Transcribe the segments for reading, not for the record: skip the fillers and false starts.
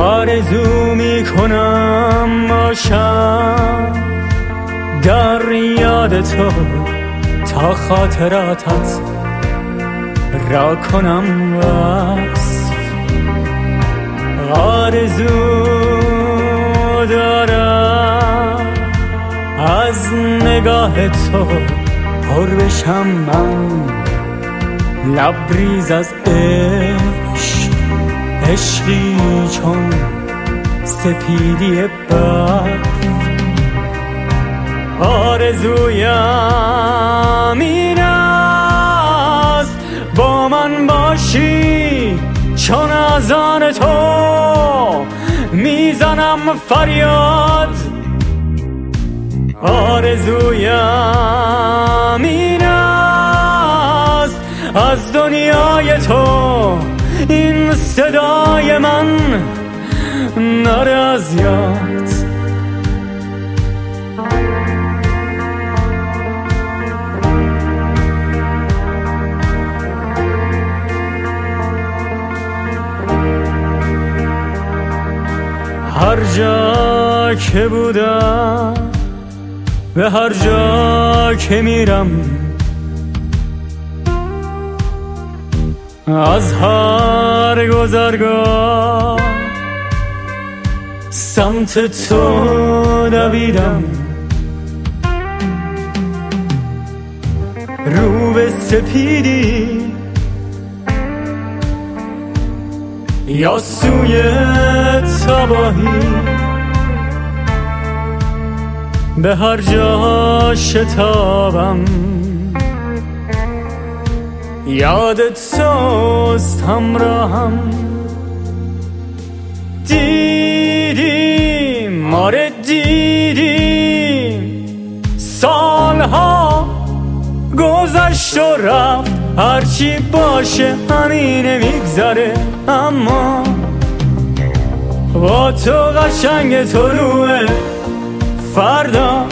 آرزو میکنم باشم در یاد تو تا خاطراتت را کنم وصف. آرزو دارم از نگاه تو پر بشم من، لبریز از عشق، عشقی چون سپیدی برف. آرزویم این است با من باشی، چون از آن تو میزنم فریاد. آرزویم این است از دنیای تو این صدای من نره از یاد. هر جا که بودم، به هر جا که میرم، از هر گذرگاه سمت تو دویدم. رو به سپیدی یا سوی تباهی، به هر جا شتابم یادت توست همراهم. دیدیم آره دیدیم سالها گذشت و رفت، هرچی باشه همینه میگذره، اما با تو قشنگ طلوع فردا.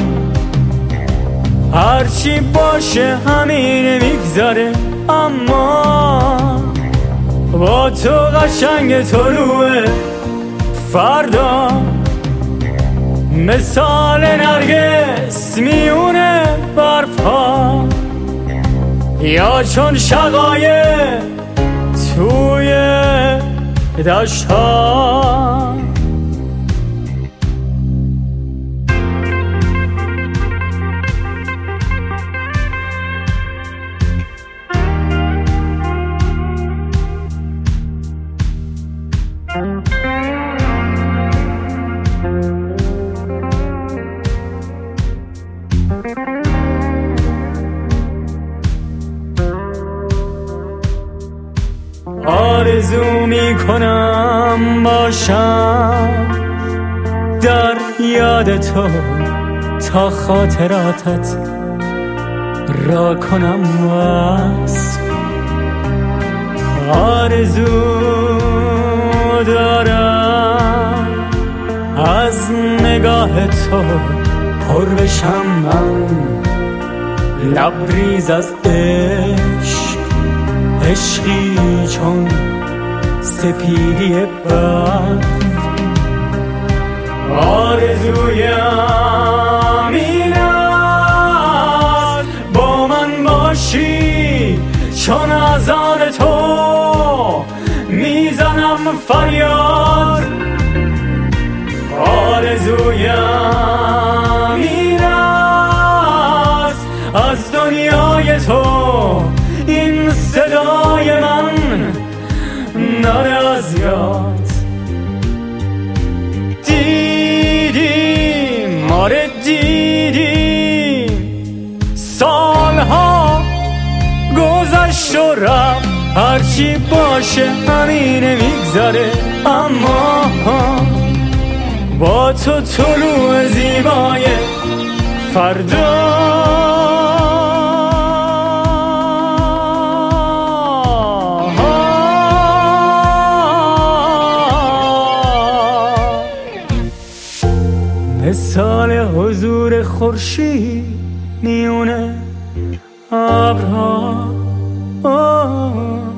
هرچی باشه همینه میگذره، اما با تو قشنگ طلوع فردا. مثال نرگس میونه برفها، یا چون شقایق توی دشت‌ها. آرزو میکنم باشم در یاد تو تا خاطراتت را کنم وصف. آرزو دارم از نگاه تو پر بشم من، لبریز از عشق، عشقی چون سپیدی برف. آرزویم این است با من باشی، چون از آن تو میزنم فریاد. آرزویم این است از دنیای تو این صدای من نره از یاد. دیدیم آره دیدیم سالها گذشت و رفت، هرچی باشه همینه میگذره، اما با تو طلوع زیبای فردا. مثال حضور خورشید میونه ابرها.